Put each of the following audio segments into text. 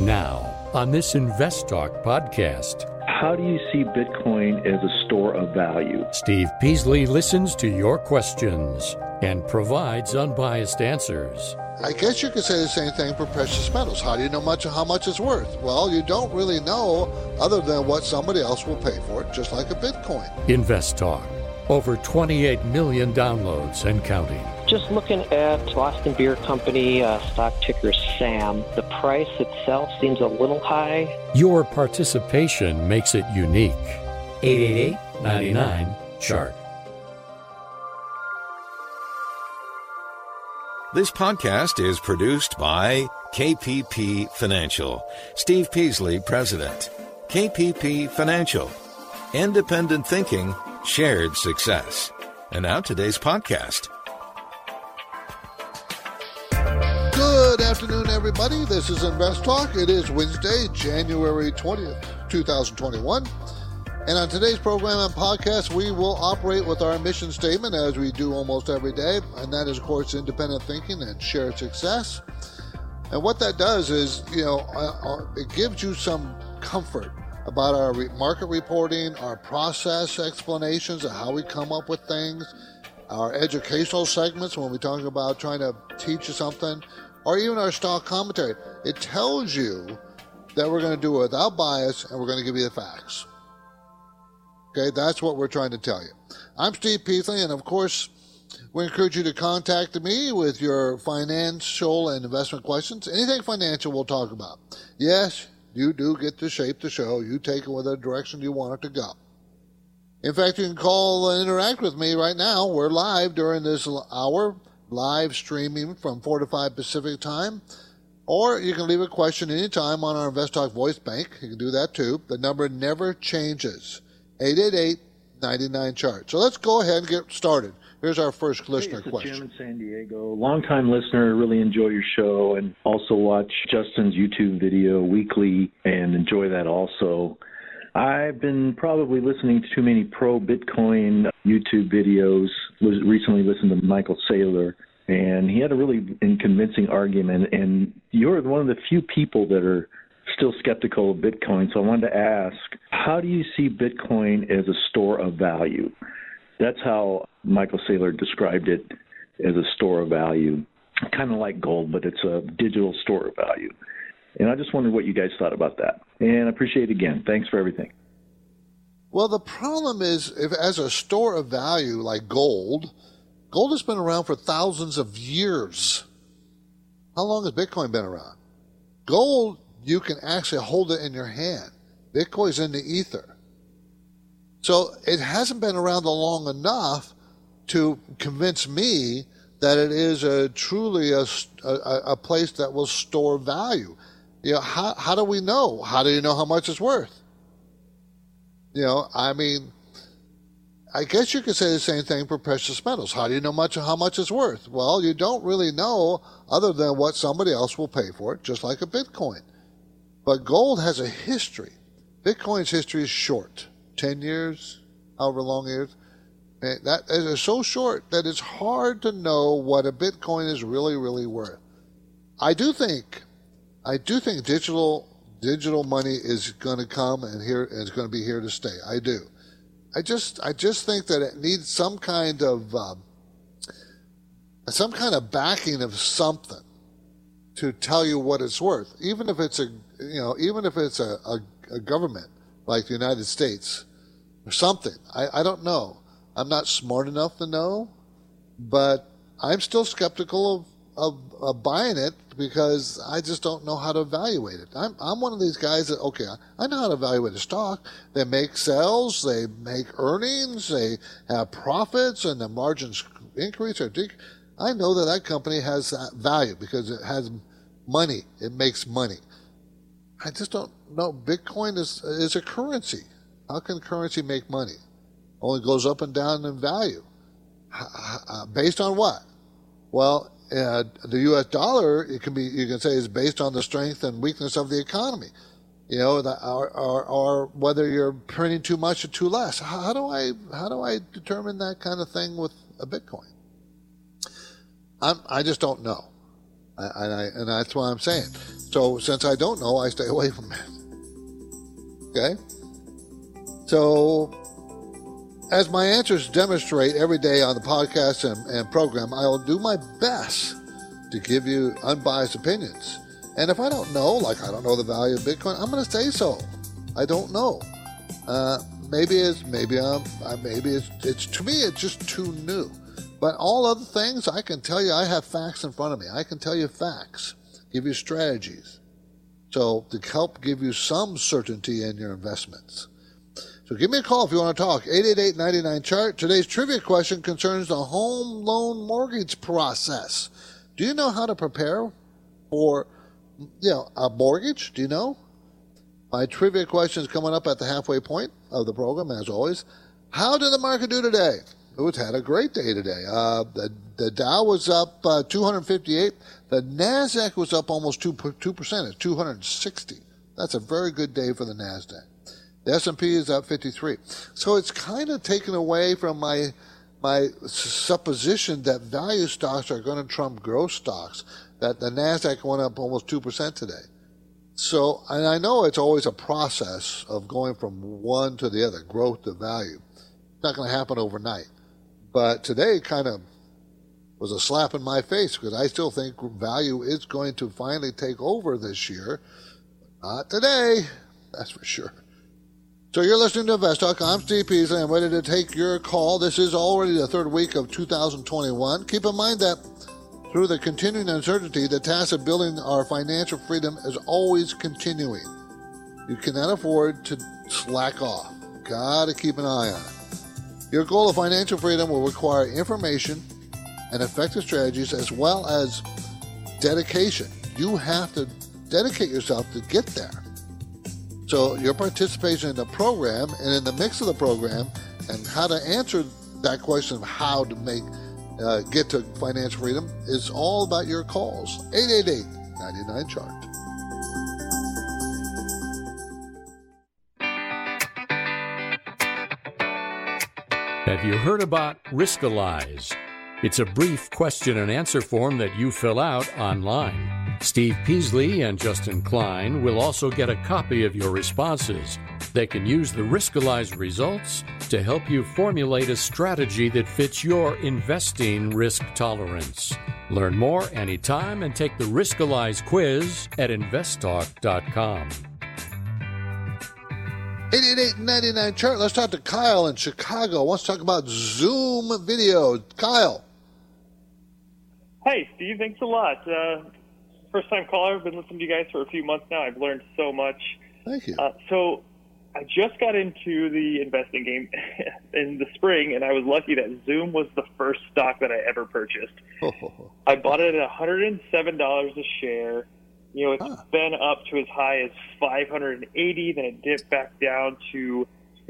Now, on this Invest Talk podcast. How do you see Bitcoin as a store of value? Steve Peasley listens to your questions and provides unbiased answers. I guess you could say the same thing for precious metals. How do you know how much it's worth? Well, you don't really know other than what somebody else will pay for it, just like a Bitcoin. Invest Talk. Over 28 million downloads and counting. Just looking at Boston Beer Company, stock ticker SAM, the price itself seems a little high. Your participation makes it unique. 888-99-CHART. This podcast is produced by KPP Financial. Steve Peasley, President. KPP Financial. Independent thinking, shared success. And now today's podcast. Good afternoon, everybody. This is Invest Talk. It is Wednesday, January 20th, 2021. And on today's program and podcast, we will operate with our mission statement as we do almost every day. And that is, of course, independent thinking and shared success. And what that does is, it gives you some comfort about our market reporting, our process explanations of how we come up with things, our educational segments when we talk about trying to teach you something, or even our stock commentary. It tells you that we're going to do it without bias and we're going to give you the facts. Okay, that's what we're trying to tell you. I'm Steve Peasley, and of course, we encourage you to contact me with your financial and investment questions. Anything financial we'll talk about. Yes, you do get to shape the show. You take it with the direction you want it to go. In fact, you can call and interact with me right now. We're live during this hour, live streaming from 4 to 5 Pacific time. Or you can leave a question anytime on our Invest Talk voice bank. You can do that too. The number never changes. 888-99-CHART. So let's go ahead and get started. Here's our first listener question. Jim in San Diego. Longtime listener, really enjoy your show and also watch Justin's YouTube video weekly and enjoy that also. I've been probably listening to too many pro-Bitcoin YouTube videos. Recently listened to Michael Saylor, and he had a really convincing argument, and you're one of the few people that are still skeptical of Bitcoin. So I wanted to ask, how do you see Bitcoin as a store of value? That's how Michael Saylor described it, as a store of value, kind of like gold, but it's a digital store of value. And I just wondered what you guys thought about that. And I appreciate it again. Thanks for everything. Well, the problem is, if as a store of value like gold has been around for thousands of years. How long has Bitcoin been around? Gold, you can actually hold it in your hand. Bitcoin's in the ether. So it hasn't been around long enough to convince me that it is truly a place that will store value. How do we know? How do you know how much it's worth? I guess you could say the same thing for precious metals. How do you know how much it's worth? Well, you don't really know other than what somebody else will pay for it, just like a Bitcoin. But gold has a history. Bitcoin's history is short, 10 years, however long it is. And that is so short that it's hard to know what a Bitcoin is really, really worth. I do think digital money is going to come and is going to be here to stay. I do. I just think that it needs some kind of backing of something to tell you what it's worth, even if it's a government like the United States or something. I don't know. I'm not smart enough to know, but I'm still skeptical of buying it because I just don't know how to evaluate it. I'm one of these guys that, okay, I know how to evaluate a stock. They make sales, they make earnings, they have profits, and the margins increase or decrease. I know that company has that value because it has money. It makes money. I just don't know. Bitcoin is a currency. How can currency make money? Only goes up and down in value. Based on what? Well, the U.S. dollar, you can say, is based on the strength and weakness of the economy. Or whether you're printing too much or too less. How do I determine that kind of thing with a Bitcoin? I just don't know. And that's what I'm saying. So since I don't know, I stay away from it. Okay? So as my answers demonstrate every day on the podcast and program, I'll do my best to give you unbiased opinions. And if I don't know, like I don't know the value of Bitcoin, I'm going to say so. I don't know. Maybe to me, it's just too new. But all other things, I can tell you, I have facts in front of me. I can tell you facts, give you strategies. So to help give you some certainty in your investments. So give me a call if you want to talk. 888-99-CHART. Today's trivia question concerns the home loan mortgage process. Do you know how to prepare for a mortgage? Do you know? My trivia question is coming up at the halfway point of the program, as always. How did the market do today? It had a great day today. The Dow was up 258. The NASDAQ was up almost 2%. It's 260. That's a very good day for the NASDAQ. The S&P is up 53. So it's kind of taken away from my supposition that value stocks are going to trump growth stocks, that the NASDAQ went up almost 2% today. So, and I know it's always a process of going from one to the other, growth to value. It's not going to happen overnight. But today kind of was a slap in my face because I still think value is going to finally take over this year. Not today, that's for sure. So you're listening to InvestTalk. I'm Steve Peasley. I'm ready to take your call. This is already the third week of 2021. Keep in mind that through the continuing uncertainty, the task of building our financial freedom is always continuing. You cannot afford to slack off. Got to keep an eye on it. Your goal of financial freedom will require information and effective strategies as well as dedication. You have to dedicate yourself to get there. So your participation in the program and in the mix of the program and how to answer that question of how to get to financial freedom is all about your calls. 888-99-CHART. Have you heard about Riskalyze? It's a brief question and answer form that you fill out online. Steve Peasley and Justin Klein will also get a copy of your responses. They can use the Riskalyze results to help you formulate a strategy that fits your investing risk tolerance. Learn more anytime and take the Riskalyze quiz at investtalk.com. 888-99-CHART. Let's talk to Kyle in Chicago. Wants to talk about Zoom video. Kyle. Hey, Steve. Thanks a lot. First-time caller. I've been listening to you guys for a few months now. I've learned so much. Thank you. So I just got into the investing game in the spring, and I was lucky that Zoom was the first stock that I ever purchased. I bought it at $107 a share. It's been up to as high as $580, then it dipped back down to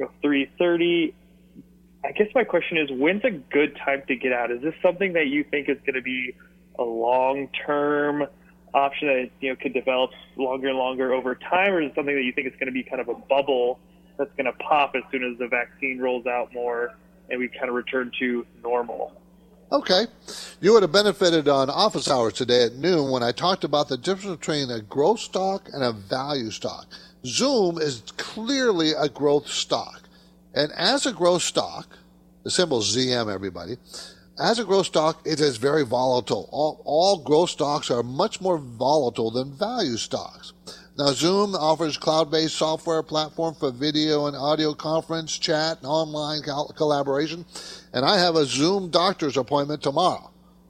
$330. I guess my question is, when's a good time to get out? Is this something that you think is going to be a long-term option that could develop longer and longer over time, or is it something that you think is going to be kind of a bubble that's going to pop as soon as the vaccine rolls out more and we kind of return to normal? Okay. You would have benefited on office hours today at noon when I talked about the difference between a growth stock and a value stock. Zoom is clearly a growth stock. And as a growth stock, the symbol is ZM, everybody. As a growth stock, it is very volatile. All growth stocks are much more volatile than value stocks. Now, Zoom offers cloud-based software platform for video and audio conference, chat, and online collaboration. And I have a Zoom doctor's appointment tomorrow.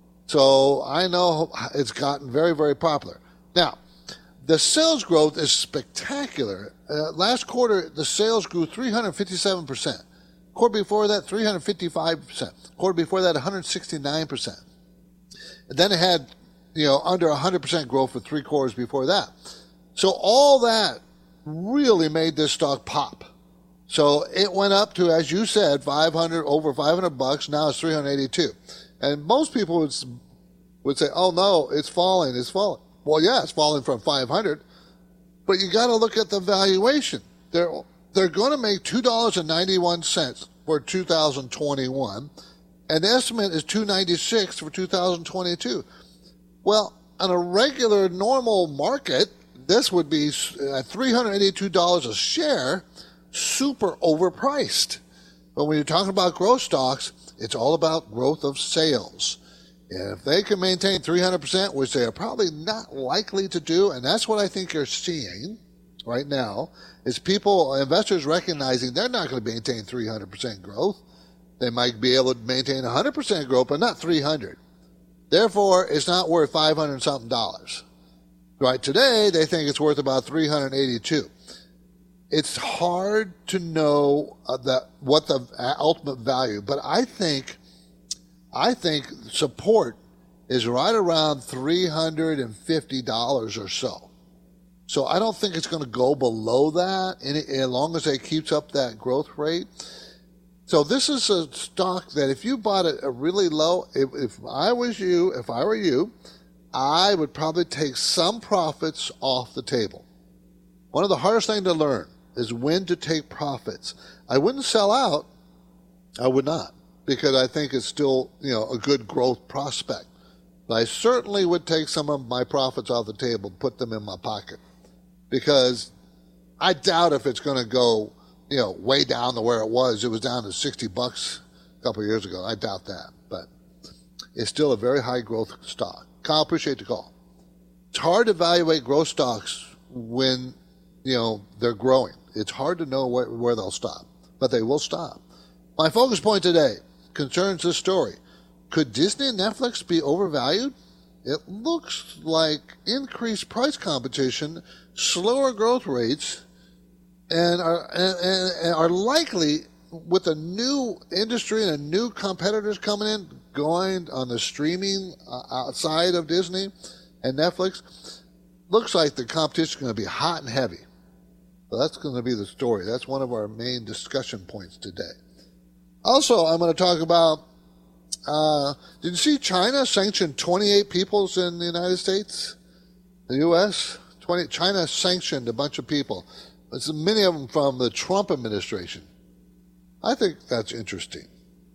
So I know it's gotten very, very popular. Now, the sales growth is spectacular. Last quarter, the sales grew 357%. Quarter before that, 355%. Quarter before that, 169%. And then it had, under 100% growth for 3 quarters before that. So all that really made this stock pop. So it went up to, as you said, over $500. Now it's $382. And most people would say, "Oh no, it's falling. Well, yeah, it's falling from 500, but you got to look at the valuation. They're going to make $2.91 for 2021, and the estimate is $2.96 for 2022. Well, on a regular, normal market, this would be at $382 a share, super overpriced. But when you're talking about growth stocks, it's all about growth of sales. And if they can maintain 300%, which they are probably not likely to do, and that's what I think you're seeing right now, is investors recognizing they're not going to maintain 300% growth. They might be able to maintain 100% growth, but not 300. Therefore, it's not worth $500 and something dollars. Right today, they think it's worth about $382. It's hard to know what the ultimate value, but I think support is right around $350 or so. So I don't think it's going to go below that as long as it keeps up that growth rate. So this is a stock that if you bought it really low, if I were you, I would probably take some profits off the table. One of the hardest things to learn is when to take profits. I wouldn't sell out. I would not, because I think it's still, a good growth prospect. But I certainly would take some of my profits off the table, put them in my pocket, because I doubt if it's going to go, way down to where it was. It was down to $60 a couple of years ago. I doubt that, but it's still a very high growth stock. Kyle, appreciate the call. It's hard to evaluate growth stocks when, they're growing. It's hard to know where they'll stop, but they will stop. My focus point today concerns this story. Could Disney and Netflix be overvalued? It looks like increased price competition, slower growth rates, and are likely, with a new industry and new competitors coming in, going on the streaming outside of Disney and Netflix, looks like the competition is going to be hot and heavy. So that's going to be the story. That's one of our main discussion points today. Also, I'm going to talk about, did you see China sanctioned 28 peoples in the United States? The U.S.? China sanctioned a bunch of people. It's many of them from the Trump administration. I think that's interesting.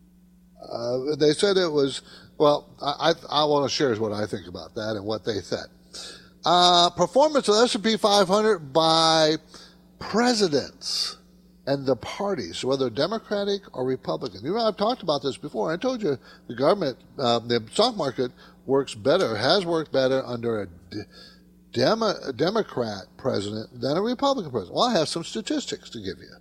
They said it was, I want to share what I think about that and what they said. Performance of the S&P 500 by presidents and the parties, whether Democratic or Republican. I've talked about this before. I told you the government, the stock market has worked better under a Democrat president than a Republican president. Well, I have some statistics to give you.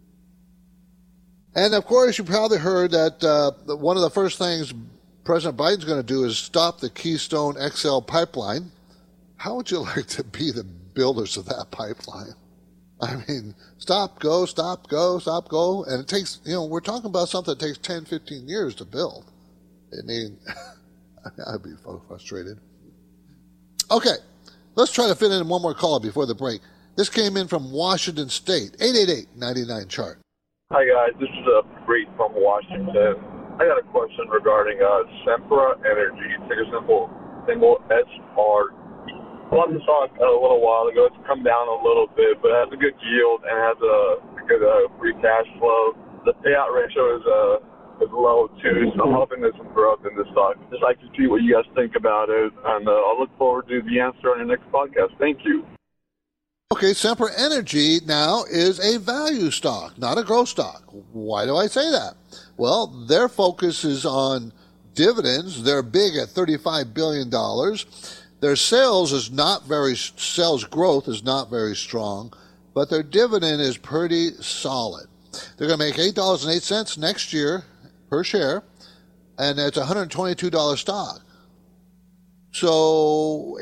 And, of course, you probably heard that one of the first things President Biden's going to do is stop the Keystone XL pipeline. How would you like to be the builders of that pipeline? I mean, stop, go. And it takes, we're talking about something that takes 10, 15 years to build. I mean, I'd be frustrated. Okay, let's try to fit in one more call before the break. This came in from Washington State, 888-99-CHART. Hi, guys. This is Bree from Washington. I got a question regarding Sempra Energy. Ticker symbol SR. I bought the stock a little while ago. It's come down a little bit, but it has a good yield and has a good free cash flow. The payout ratio is low, too, so I'm hoping there's some growth in this stock. Just like to see what you guys think about it, and I'll look forward to the answer on your next podcast. Thank you. Okay, Sempra Energy now is a value stock, not a growth stock. Why do I say that? Well, their focus is on dividends. They're big at $35 billion. Their sales growth is not very strong, but their dividend is pretty solid. They're going to make $8.08 next year per share, and it's a $122 stock. So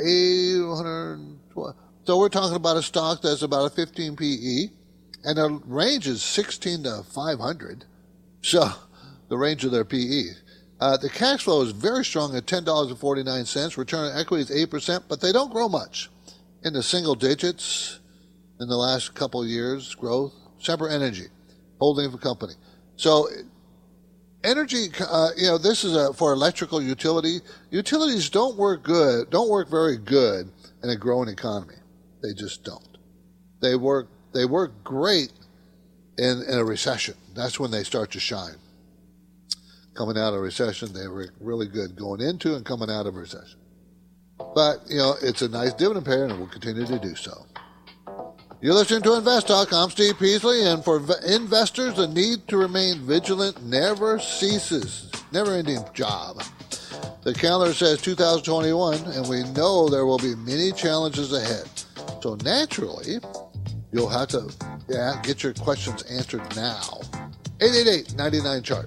we're talking about a stock that's about a 15 PE, and their range is 16 to 500. So the range of their PE. The cash flow is very strong at $10.49. Return on equity is 8%, but they don't grow much. In the single digits in the last couple of years, growth. Sempra Energy, holding of a company. So energy, this is for electrical utility. Utilities don't work very good in a growing economy. They just don't. They work great in a recession. That's when they start to shine. Coming out of a recession, they were really good going into and coming out of a recession. But, it's a nice dividend payer, and it will continue to do so. You're listening to Invest Talk. I'm Steve Peasley, and for investors, the need to remain vigilant never ceases. Never-ending job. The calendar says 2021, and we know there will be many challenges ahead. So naturally, you'll have to get your questions answered now. 888-99-CHART.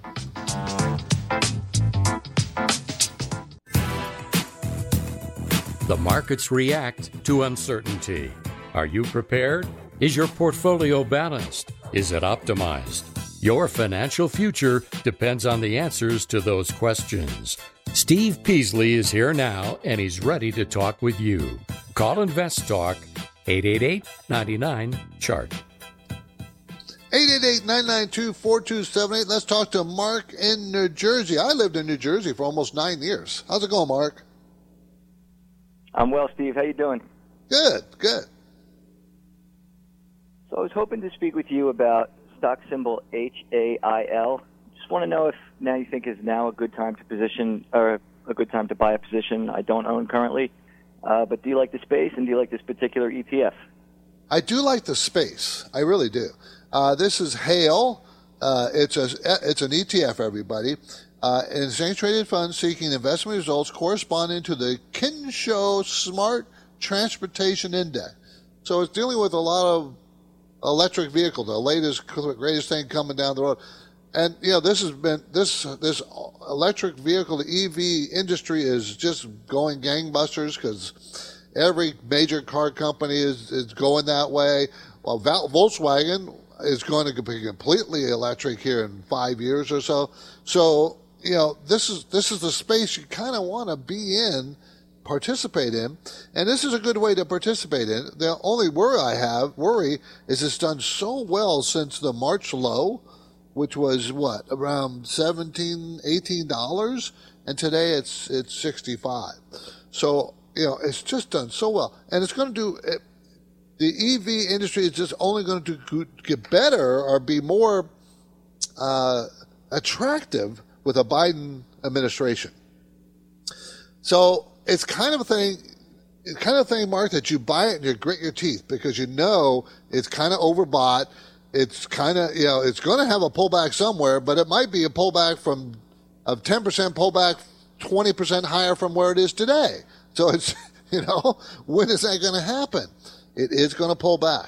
The markets react to uncertainty. Are you prepared? Is your portfolio balanced? Is it optimized? Your financial future depends on the answers to those questions. Steve Peasley is here now, and he's ready to talk with you. Call Invest Talk, 888-99-CHART. 888-992-4278. Let's talk to Mark in New Jersey. I lived in New Jersey for almost 9 years. How's it going, Mark? I'm well, Steve. How you doing? Good. So I was hoping to speak with you about stock symbol HAIL. Just want to know if now you think is now a good time to position or a good time to buy a position I don't own currently. But do you like the space, and do you like this particular ETF? I do like the space. I really do. This is HAIL. It's an ETF, everybody. An exchange-traded fund seeking investment results corresponding to the Kensho Smart Transportation Index. So it's dealing with a lot of electric vehicles, the latest, greatest thing coming down the road. And, this electric vehicle, the EV industry is just going gangbusters because every major car company is going that way. Well, Volkswagen is going to be completely electric here in 5 years or so. So, this is the space you kind of want to be in, participate in, and this is a good way to participate in. The only worry is it's done so well since the March low, which was around $18, and today it's $65. So it's just done so well, and it's going to do. The EV industry is just only going to get better or be more attractive with a Biden administration. So it's kind of a thing, Mark, that you buy it and you grit your teeth because it's kind of overbought. It's kind of, it's going to have a pullback somewhere, but it might be a pullback of 10% pullback, 20% higher from where it is today. So it's, when is that going to happen? It is going to pull back.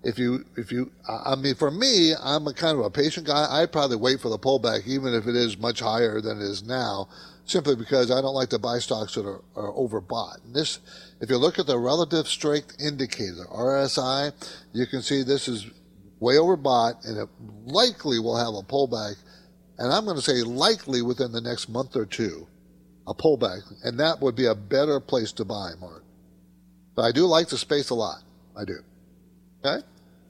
For me, I'm a kind of a patient guy. I'd probably wait for the pullback, even if it is much higher than it is now, simply because I don't like to buy stocks that are overbought. And this, if you look at the relative strength indicator, RSI, you can see this is way overbought, and it likely will have a pullback. And I'm going to say likely within the next month or two, a pullback. And that would be a better place to buy, Mark. But I do like the space a lot. I do. Okay?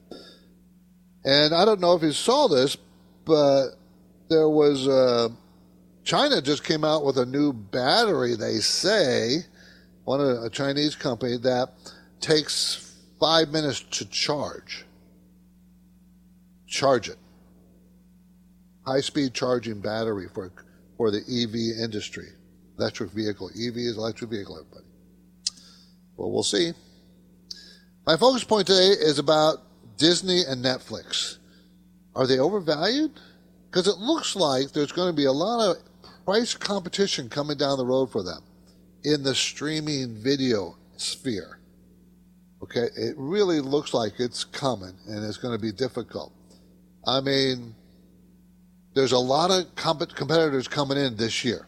And I don't know if you saw this, but there was China just came out with a new battery, they say, a Chinese company, that takes 5 minutes to charge. Charge it. High-speed charging battery for the EV industry. Electric vehicle. EV is electric vehicle, everybody. Well, we'll see. My focus point today is about Disney and Netflix. Are they overvalued? Because it looks like there's going to be a lot of price competition coming down the road for them in the streaming video sphere. Okay, it really looks like it's coming, and it's going to be difficult. I mean, there's a lot of competitors coming in this year.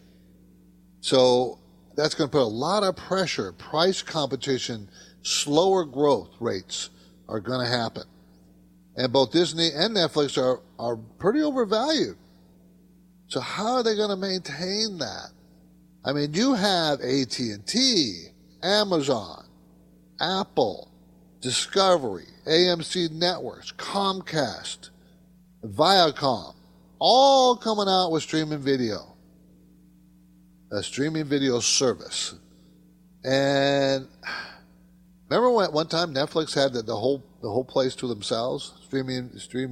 So that's going to put a lot of pressure, price competition, slower growth rates are going to happen. And both Disney and Netflix are pretty overvalued. So how are they going to maintain that? I mean, you have AT&T, Amazon, Apple, Discovery, AMC Networks, Comcast, Viacom, all coming out with streaming video. A streaming video service. And remember when one time Netflix had the whole place to themselves, streaming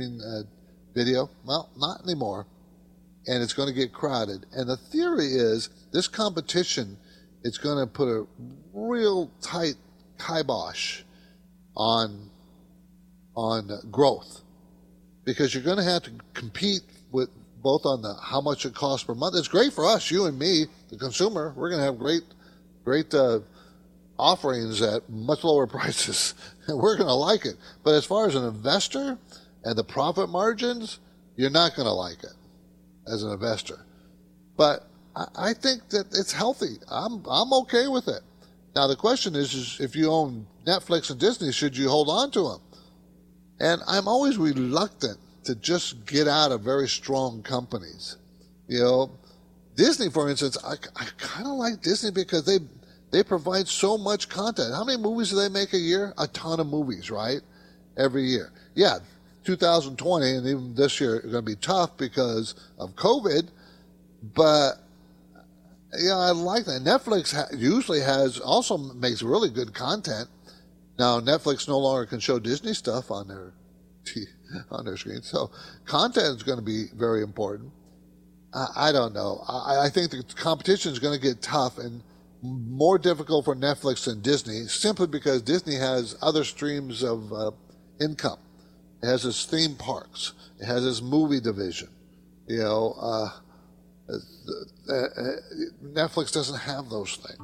video? Well, not anymore. And it's going to get crowded. And the theory is this competition it's going to put a real tight kibosh on growth, because you're going to have to compete with both on the how much it costs per month. It's great for us, you and me, the consumer. We're going to have great offerings at much lower prices, and we're going to like it. But as far as an investor and the profit margins, you're not going to like it as an investor. But I think that it's healthy. I'm okay with it. Now the question is if you own Netflix and Disney, should you hold on to them? And I'm always reluctant to just get out of very strong companies. You know, Disney, for instance, I kind of like Disney because they provide so much content. How many movies do they make a year? A ton of movies, right? Every year. Yeah, 2020 and even this year are going to be tough because of COVID, but yeah, I like that. Netflix usually also makes really good content. Now, Netflix no longer can show Disney stuff on their screen, so content is going to be very important. I don't know. I think the competition is going to get tough and more difficult for Netflix than Disney, simply because Disney has other streams of income. It has its theme parks. It has its movie division. You know, Netflix doesn't have those things.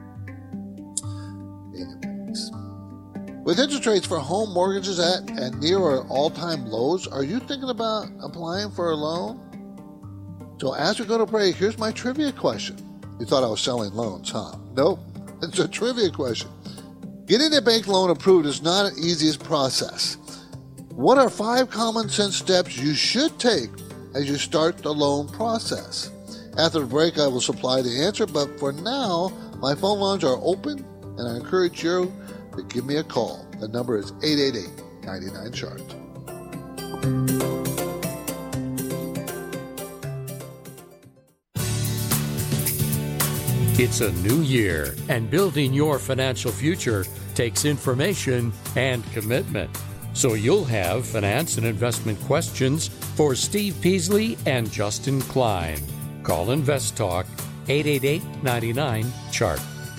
Anyways, with interest rates for home mortgages at and near or all-time lows, are you thinking about applying for a loan? So as we go to break, here's my trivia question. You thought I was selling loans, huh? Nope. It's a trivia question. Getting a bank loan approved is not an easiest process. What are 5 common sense steps you should take as you start the loan process? After the break, I will supply the answer, but for now, my phone lines are open, and I encourage you to give me a call. The number is 888-99-CHART. It's a new year, and building your financial future takes information and commitment. So you'll have finance and investment questions for Steve Peasley and Justin Klein. Call Invest Talk 888-99-CHART.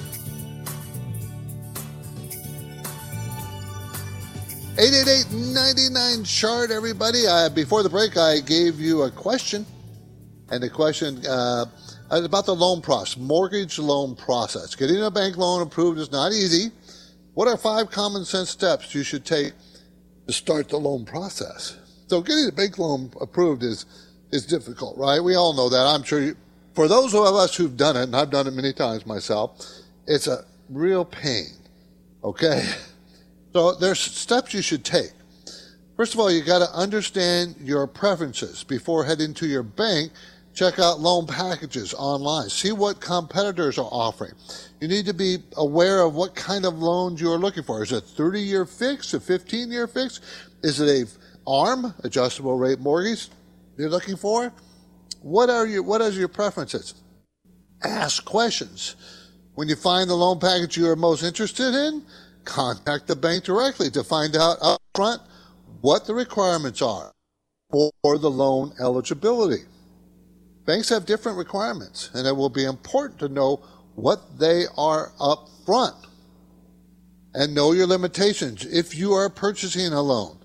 $888-99-CHART, everybody. Before the break, I gave you a question, and the question about the loan process, mortgage loan process. Getting a bank loan approved is not easy. What are 5 common sense steps you should take to start the loan process? So getting a bank loan approved is difficult, right? We all know that. I'm sure for those of us who've done it, and I've done it many times myself, it's a real pain, okay? So there's steps you should take. First of all, you got to understand your preferences before heading to your bank. Check out loan packages online. See what competitors are offering. You need to be aware of what kind of loans you are looking for. Is it a 30-year fix, a 15-year fix? Is it a ARM, adjustable rate mortgage, you're looking for? What are your preferences? Ask questions. When you find the loan package you are most interested in, contact the bank directly to find out up front what the requirements are for the loan eligibility. Banks have different requirements, and it will be important to know what they are up front and know your limitations. If you are pursuing a loan,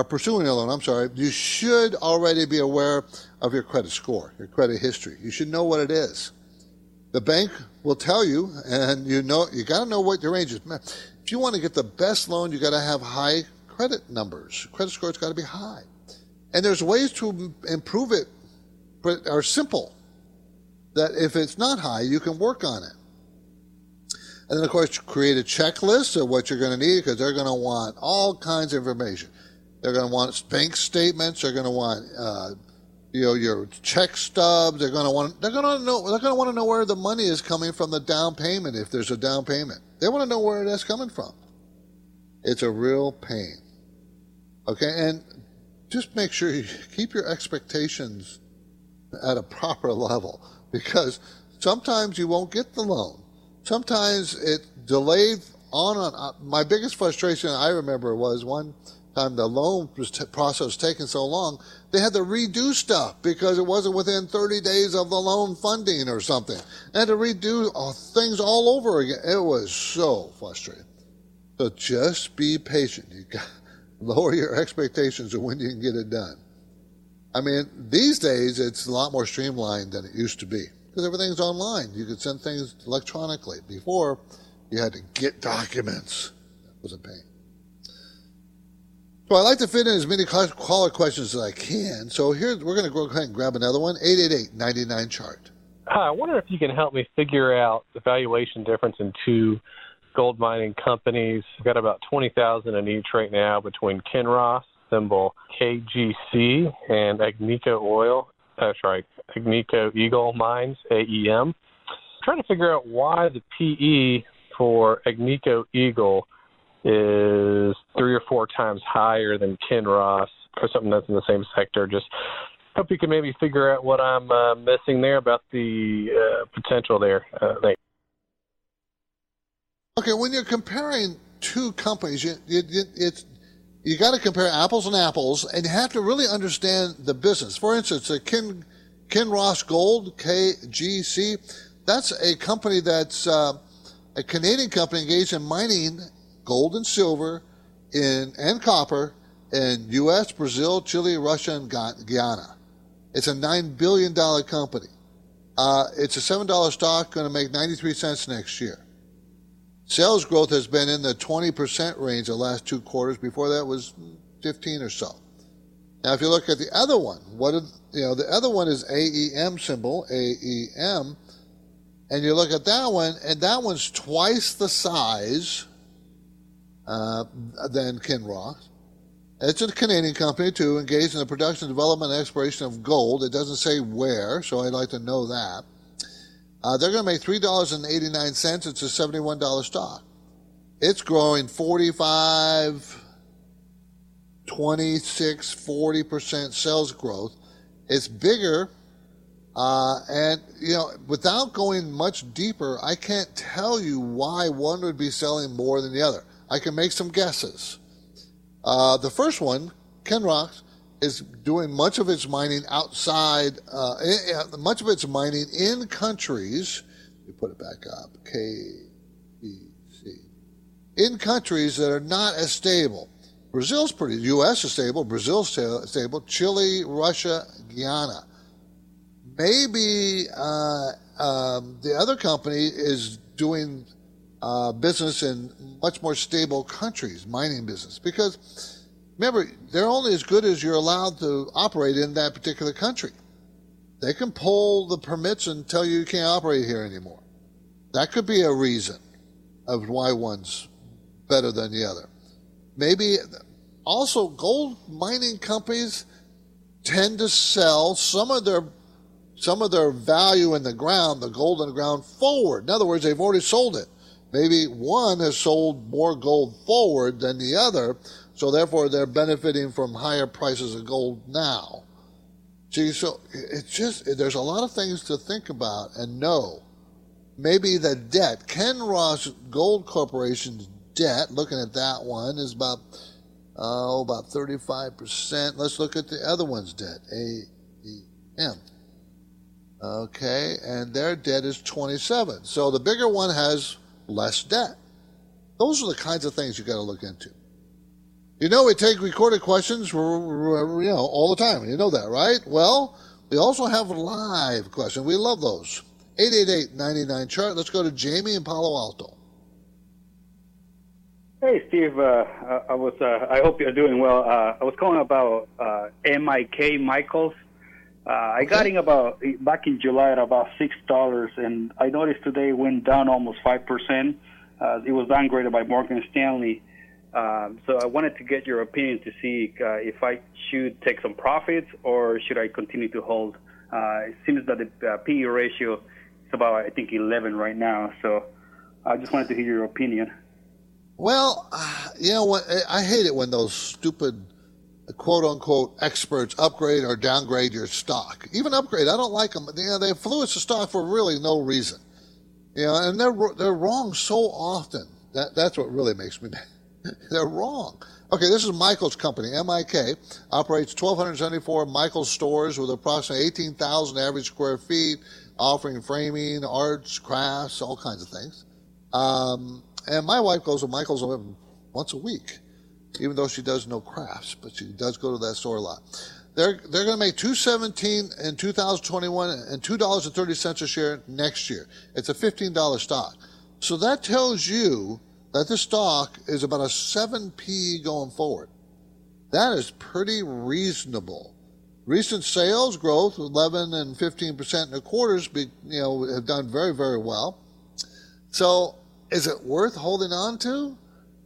you should already be aware of your credit score, your credit history. You should know what it is. The bank will tell you, and you got to know what your range is. If you want to get the best loan, you got to have high credit numbers. Credit score's got to be high. And there's ways to improve it, but are simple, that if it's not high, you can work on it. And then, of course, create a checklist of what you're going to need, because they're going to want all kinds of information. They're going to want bank statements. They're going to want, your check stubs. They're going to want to know where the money is coming from, the down payment, if there's a down payment. They want to know where that's coming from. It's a real pain. Okay, and just make sure you keep your expectations at a proper level, because sometimes you won't get the loan. Sometimes it's delayed on. My biggest frustration I remember was one time the loan process was taking so long, they had to redo stuff because it wasn't within 30 days of the loan funding or something. They had to redo things all over again. It was so frustrating. So just be patient. You got lower your expectations of when you can get it done. I mean, these days it's a lot more streamlined than it used to be because everything's online. You could send things electronically. Before, you had to get documents. That was a pain. So I like to fit in as many caller questions as I can. So we're going to go ahead and grab another one. 888-99-CHART. Hi, I wonder if you can help me figure out the valuation difference in two gold mining companies. I've got about $20,000 in each right now between Kinross, symbol KGC, and Agnico Eagle Mines, AEM. I'm trying to figure out why the PE for Agnico Eagle is 3 or 4 times higher than Kinross for something that's in the same sector. Just hope you can maybe figure out what I'm missing there about the potential there. Thanks. Okay, when you're comparing two companies, you got to compare apples and apples, and you have to really understand the business. For instance, Kinross Gold, KGC, that's a company that's a Canadian company engaged in mining gold and silver and copper in U.S., Brazil, Chile, Russia, and Guyana. It's a $9 billion company. It's a $7 stock, going to make 93 cents next year. Sales growth has been in the 20% range the last 2 quarters. Before that was 15 or so. Now, if you look at the other one, the other one is AEM symbol, AEM, and you look at that one, and that one's twice the size than Kinross. It's a Canadian company, too, engaged in the production, development, and exploration of gold. It doesn't say where, so I'd like to know that. They're going to make $3.89. It's a $71 stock. It's growing 45, 26, 40% sales growth. It's bigger, and, without going much deeper, I can't tell you why one would be selling more than the other. I can make some guesses. The first one, Kinross, is doing much of its mining outside, much of its mining in countries, let me put it back up, KBC, in countries that are not as stable. Brazil's U.S. is stable, Brazil's stable, Chile, Russia, Guyana. Maybe the other company is doing business in much more stable countries, mining business, because remember, they're only as good as you're allowed to operate in that particular country. They can pull the permits and tell you can't operate here anymore. That could be a reason of why one's better than the other. Maybe also gold mining companies tend to sell some of their value in the ground, the gold in the ground, forward. In other words, they've already sold it. Maybe one has sold more gold forward than the other, so therefore they're benefiting from higher prices of gold now. See, so it's just, there's a lot of things to think about and know. Maybe the debt, Kinross Gold Corporation's debt, looking at that one, is about 35%. Let's look at the other one's debt, AEM. Okay, and their debt is 27. So the bigger one has less debt. Those are the kinds of things you got to look into. We take recorded questions, all the time. You know that, right? Well, we also have live questions. We love those. 888-99-CHART. Let's go to Jamie in Palo Alto. Hey, Steve. I hope you're doing well. I was calling about MIK Michaels. I got in back in July at about $6, and I noticed today it went down almost 5%. It was downgraded by Morgan Stanley. So I wanted to get your opinion to see if I should take some profits or should I continue to hold. It seems that the PE ratio is about, I think, 11 right now. So I just wanted to hear your opinion. Well, you know what? I hate it when those stupid quote-unquote experts upgrade or downgrade your stock. Even upgrade, I don't like them. They influence the stock for really no reason. And they're wrong so often. That's what really makes me mad. They're wrong. Okay, this is Michael's company, MIK, operates 1,274 Michael's stores with approximately 18,000 average square feet, offering framing, arts, crafts, all kinds of things. And my wife goes to Michael's once a week, even though she does no crafts, but she does go to that store a lot. They're going to make $2.17 in 2021 and $2.30 a share next year. It's a $15 stock. So that tells you that this stock is about a 7p going forward. That is pretty reasonable. Recent sales growth, 11 and 15% in the quarters, have done very, very well. So is it worth holding on to?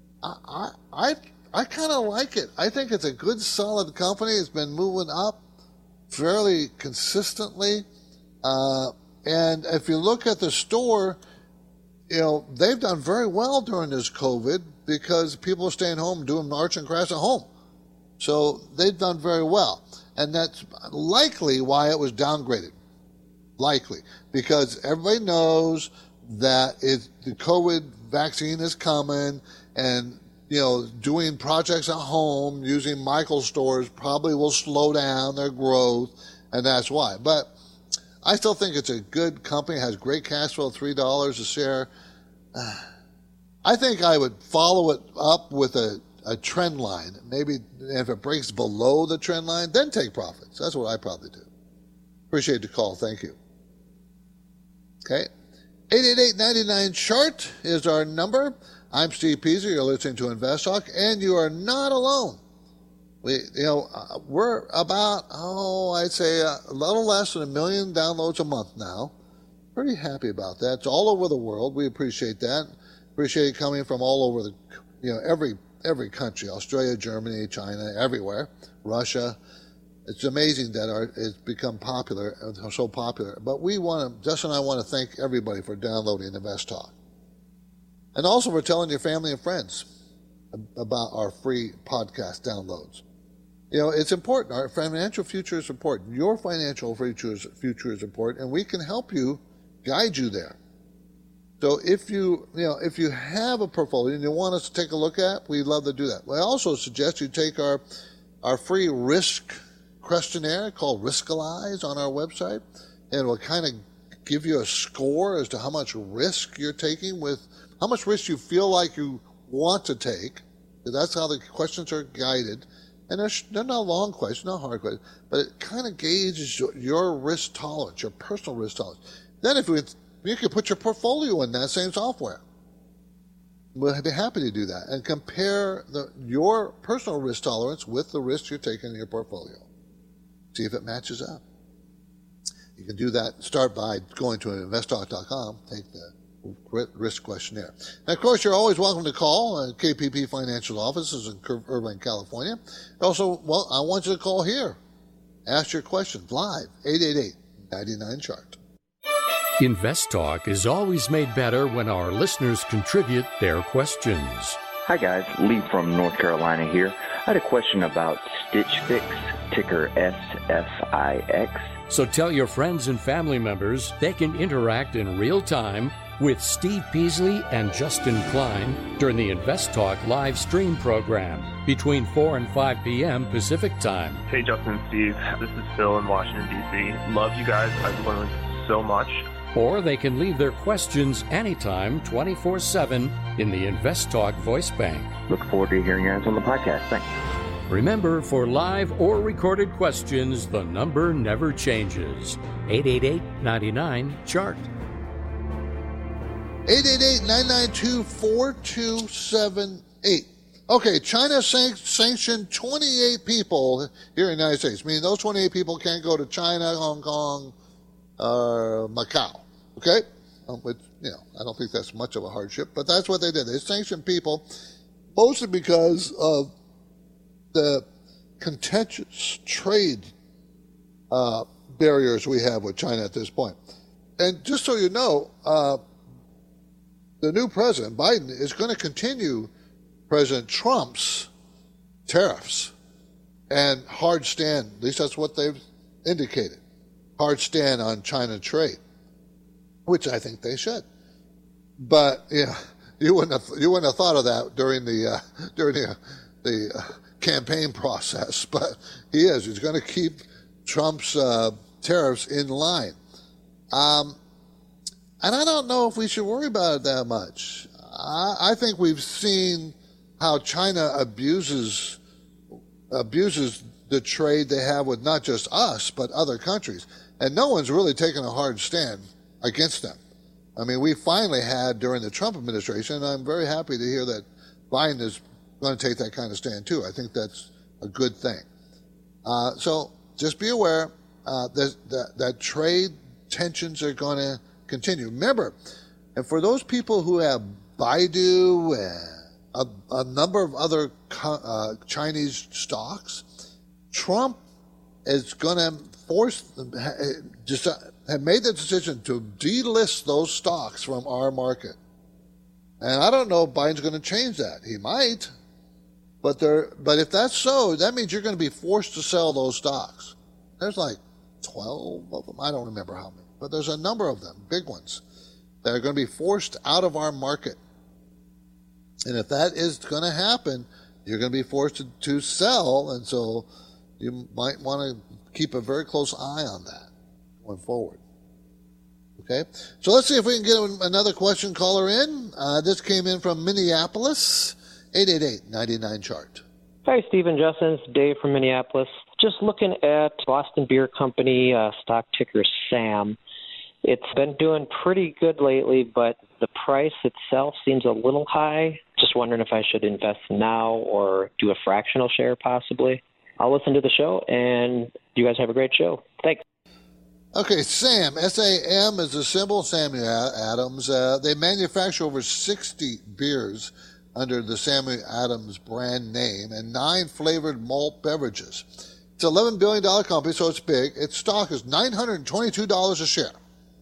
I kind of like it. I think it's a good, solid company. It's been moving up fairly consistently. And if you look at the store, they've done very well during this COVID because people are staying home doing arts and crafts at home. So they've done very well. And that's likely why it was downgraded. Likely. Because everybody knows that the COVID vaccine is coming and, doing projects at home using Michael's stores probably will slow down their growth, and that's why. But I still think it's a good company. It has great cash flow, $3 a share. I think I would follow it up with a trend line. Maybe if it breaks below the trend line, then take profits. That's what I probably do. Appreciate the call. Thank you. Okay. 888-99-CHART is our number. I'm Steve Peasley. You're listening to Invest Talk, and you are not alone. We're about, I'd say a little less than 1 million downloads a month now. Pretty happy about that. It's all over the world. We appreciate that. Appreciate it coming from all over every country, Australia, Germany, China, everywhere, Russia. It's amazing that it's become popular, so popular. But Justin and I want to thank everybody for downloading Invest Talk. And also for telling your family and friends about our free podcast downloads. It's important. Our financial future is important. Your financial future is important, and we can help you, guide you there. So if you have a portfolio and you want us to take a look at, we'd love to do that. I also suggest you take our free risk questionnaire called Riskalyze on our website, and it will kind of give you a score as to how much risk you're taking how much risk you feel like you want to take. That's how the questions are guided. And they're not long questions, not hard questions, but it kind of gauges your risk tolerance, your personal risk tolerance. Then you can put your portfolio in that same software. We'll be happy to do that and compare your personal risk tolerance with the risk you're taking in your portfolio. See if it matches up. You can do that. Start by going to investtalk.com, take the risk questionnaire. And of course, you're always welcome to call KPP Financial Offices in Irvine, California. Also, I want you to call here. Ask your questions live, 888-99-CHART. Invest Talk is always made better when our listeners contribute their questions. Hi guys, Lee from North Carolina here. I had a question about Stitch Fix, ticker SFIX. So tell your friends and family members they can interact in real time with Steve Peasley and Justin Klein during the Invest Talk live stream program between 4 and 5 p.m. Pacific time. Hey Justin and Steve, this is Phil in Washington, D.C. Love you guys. I've learned so much. Or they can leave their questions anytime, 24/7 in the Invest Talk voice bank. Look forward to hearing you guys on the podcast. Thanks. Remember, for live or recorded questions, the number never changes. 888-99-CHART. 888-992-4278. Okay, China sanctioned 28 people here in the United States. Meaning those 28 people can't go to China, Hong Kong, or Macau. Okay? Which, I don't think that's much of a hardship, but that's what they did. They sanctioned people mostly because of the contentious trade barriers we have with China at this point. And just so you know, the new president, Biden, is going to continue President Trump's tariffs and hard stand. At least that's what they've indicated. Hard stand on China trade, which I think they should. But, You wouldn't have thought of that during the campaign process, but he is. He's going to keep Trump's tariffs in line. And I don't know if we should worry about it that much. I think we've seen how China abuses the trade they have with not just us, but other countries. And no one's really taken a hard stand against them. I mean, we finally had during the Trump administration, and I'm very happy to hear that Biden is going to take that kind of stand too. I think that's a good thing. So just be aware that trade tensions are going to continue. Remember, and for those people who have Baidu and a number of other Chinese stocks, Trump is going to have made the decision to delist those stocks from our market. And I don't know if Biden's going to change that. He might. But if that's so, that means you're going to be forced to sell those stocks. There's like 12 of them. I don't remember how many. But there's a number of them, big ones, that are going to be forced out of our market. And if that is going to happen, you're going to be forced to sell. And so you might want to keep a very close eye on that going forward. Okay, so let's see if we can get another question caller in. This came in from Minneapolis, 888-99-CHART. Hi, Steve and Justin. It's Dave from Minneapolis. Just looking at Boston Beer Company, stock ticker SAM. It's been doing pretty good lately, but the price itself seems a little high. Just wondering if I should invest now or do a fractional share possibly. I'll listen to the show, and you guys have a great show. Thanks. Okay, SAM, S-A-M is the symbol, Samuel Adams. They manufacture over 60 beers under the Samuel Adams brand name and 9 flavored malt beverages. It's an $11 billion company, so it's big. Its stock is $922 a share.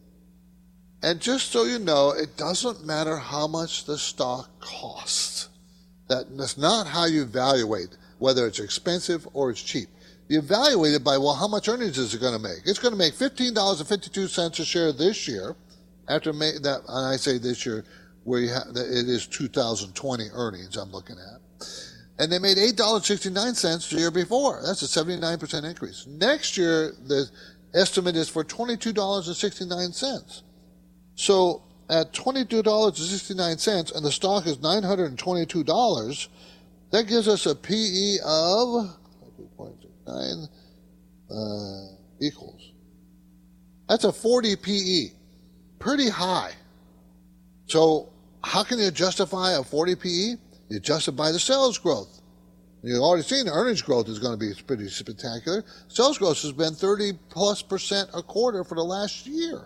And just so you know, it doesn't matter how much the stock costs. That's not how you evaluate whether it's expensive or it's cheap. You evaluate it by, well, how much earnings is it going to make? It's going to make $15.52 a share this year. After that, and I say this year, where it is 2020 earnings I'm looking at. And they made $8.69 the year before. That's a 79% increase. Next year, the estimate is for $22.69. So at $22.69, and the stock is $922, that gives us a PE of 2.69 equals. That's a 40 PE. Pretty high. So how can you justify a 40 PE? You adjust it by the sales growth. You've already seen the earnings growth is going to be pretty spectacular. Sales growth has been 30+% a quarter for the last year.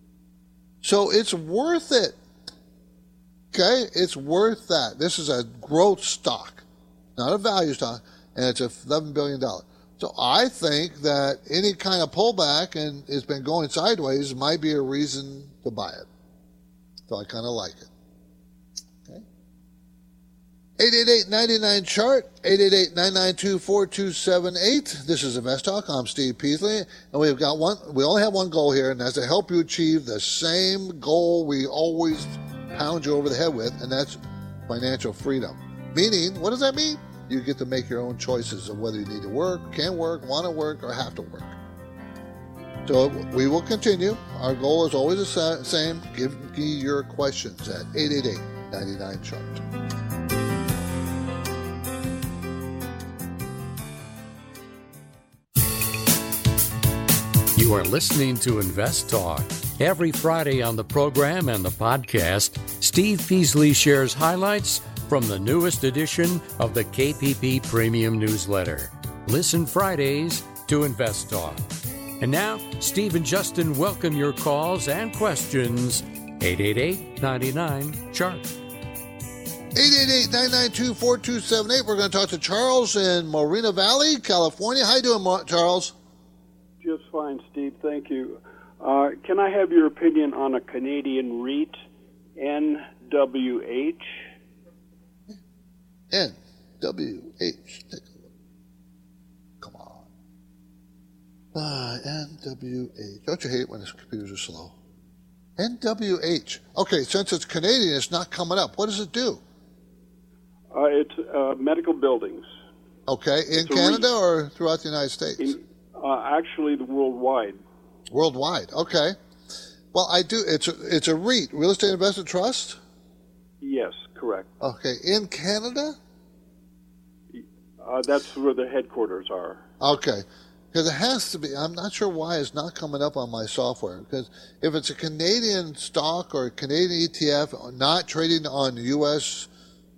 So it's worth it. Okay? It's worth that. This is a growth stock, not a value stock, and it's $11 billion. So I think that any kind of pullback, and it's been going sideways, might be a reason to buy it. So I kind of like it. Okay. 888-99-CHART, 888-992-4278. This is Invest Talk. I'm Steve Peasley, and we only have one goal here, and that's to help you achieve the same goal we always pound you over the head with, and that's financial freedom. Meaning, what does that mean? You get to make your own choices of whether you need to work, can work, want to work, or have to work. So we will continue. Our goal is always the same. Give me your questions at 888-99-CHART. You are listening to Invest Talk. Every Friday on the program and the podcast, Steve Peasley shares highlights from the newest edition of the KPP Premium Newsletter. Listen Fridays to Invest Talk. And now, Steve and Justin welcome your calls and questions. 888-99-CHART. 888-992-4278. We're going to talk to Charles in Moreno Valley, California. How you doing, Charles? Just fine, Steve. Thank you. Can I have your opinion on a Canadian REIT, NWH? NWH. Take a look. Come on. NWH. Don't you hate when the computers are slow? NWH. Okay, since it's Canadian, it's not coming up. What does it do? It's medical buildings. Okay, in Canada or throughout the United States? Actually, worldwide. Worldwide, okay. Well, I do. It's a REIT, Real Estate Investment Trust? Yes, correct. Okay, in Canada? That's where the headquarters are. Okay, because it has to be. I'm not sure why it's not coming up on my software. Because if it's a Canadian stock or a Canadian ETF, not trading on U.S.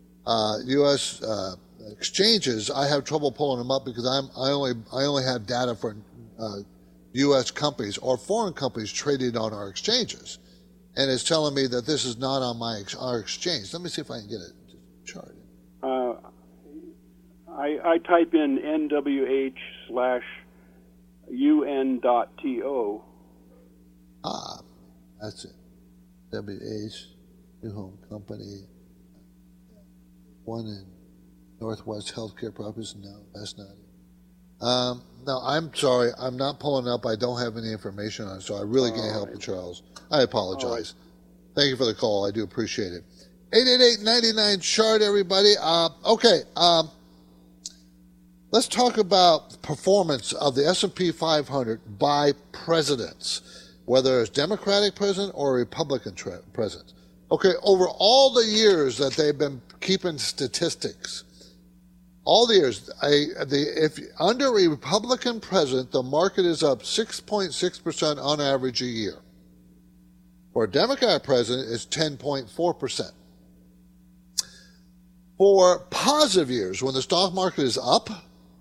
Exchanges, I have trouble pulling them up because I only have data for U.S. companies or foreign companies traded on our exchanges, and it's telling me that this is not on our exchange. Let me see if I can get it charted. I type in NWH/UN.TO. That's it. WH, New Home Company, one in Northwest Healthcare Properties. No, that's not it. No, I'm sorry. I'm not pulling up. I don't have any information on it, so I really can't help you, Charles. I apologize. Thank you for the call. I do appreciate it. 888-99-CHART, everybody. Okay. Let's talk about performance of the S&P 500 by presidents, whether it's Democratic president or Republican president. Okay, over all the years that they've been keeping statistics, all the years, if under a Republican president, the market is up 6.6% on average a year. For a Democratic president, it's 10.4%. For positive years, when the stock market is up,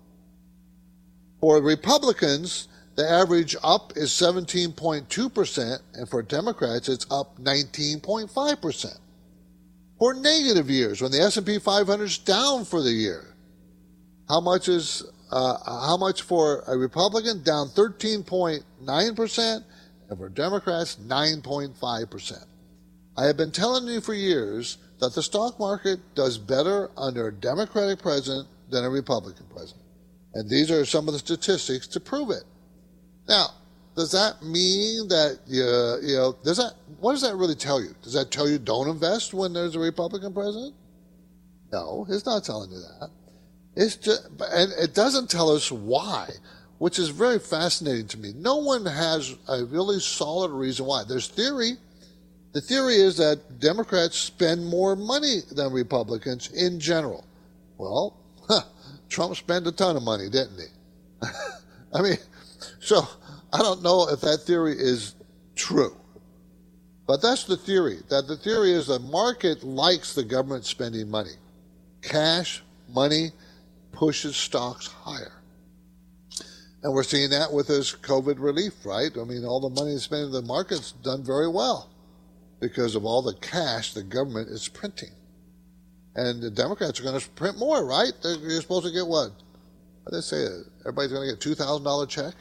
for Republicans, the average up is 17.2%, and for Democrats, it's up 19.5%. For negative years, when the S&P 500 is down for the year, how much for a Republican? Down 13.9%, and for Democrats, 9.5%. I have been telling you for years that the stock market does better under a Democratic president than a Republican president. And these are some of the statistics to prove it. Now, does that mean that, what does that really tell you? Does that tell you don't invest when there's a Republican president? No, it's not telling you that. It's just, and it doesn't tell us why, which is very fascinating to me. No one has a really solid reason why. There's theory. The theory is that Democrats spend more money than Republicans in general. Well, Trump spent a ton of money, didn't he? I mean, so I don't know if that theory is true. But that's the theory. That the theory is the market likes the government spending money. Cash, money, pushes stocks higher. And we're seeing that with this COVID relief, right? I mean, all the money spent in the market's done very well because of all the cash the government is printing. And the Democrats are going to print more, right? You're supposed to get what? What do they say? Everybody's going to get $2,000 check,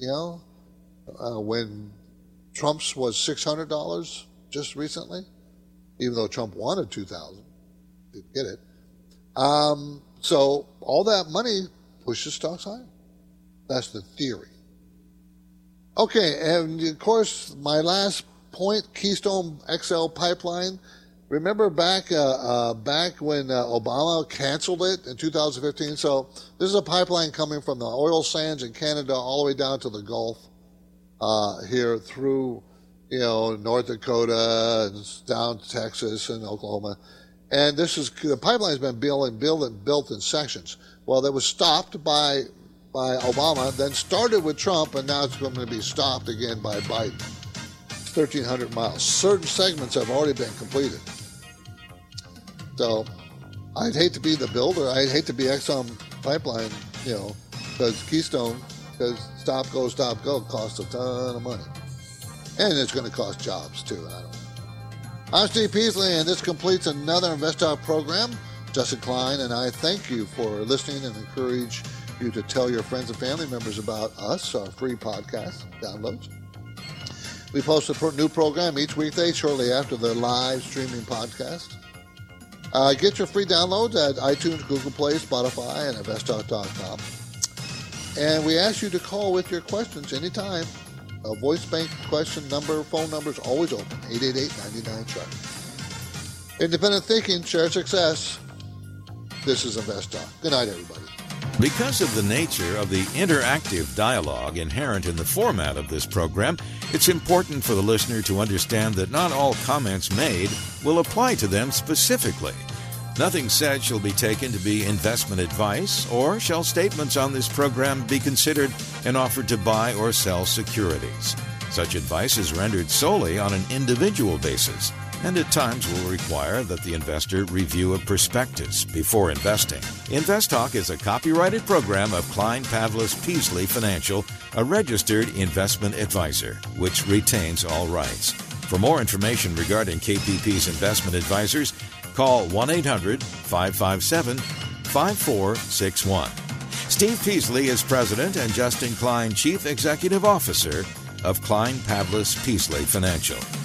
when Trump's was $600 just recently, even though Trump wanted $2,000, didn't get it. So all that money pushes stocks higher. That's the theory. Okay, and of course, my last point, Keystone XL pipeline. Remember back when Obama canceled it in 2015? So this is a pipeline coming from the oil sands in Canada all the way down to the Gulf here through, North Dakota and down to Texas and Oklahoma. And the pipeline has been built in sections. Well, that was stopped by Obama, then started with Trump, and now it's going to be stopped again by Biden. 1,300 miles. Certain segments have already been completed. So I'd hate to be the builder. I'd hate to be Exxon Pipeline, because Keystone, because stop, go, costs a ton of money. And it's going to cost jobs, too. I'm Steve Peasley, and this completes another InvestTalk program. Justin Klein and I thank you for listening and encourage you to tell your friends and family members about us, our free podcast downloads. We post a new program each weekday shortly after the live streaming podcast. Get your free downloads at iTunes, Google Play, Spotify, and InvestTalk.com. And we ask you to call with your questions anytime. voice bank question number, phone number is always open, 888-99-CHART. Independent thinking, share success. This is Invest Talk. Good night, everybody. Because of the nature of the interactive dialogue inherent in the format of this program, it's important for the listener to understand that not all comments made will apply to them specifically. Nothing said shall be taken to be investment advice, or shall statements on this program be considered an offer to buy or sell securities. Such advice is rendered solely on an individual basis, and at times will require that the investor review a prospectus before investing. InvestTalk is a copyrighted program of Klein Pavlis Peasley Financial, a registered investment advisor, which retains all rights. For more information regarding KPP's investment advisors, call 1-800-557-5461. Steve Peasley is President and Justin Klein, Chief Executive Officer of Klein Pavlis Peasley Financial.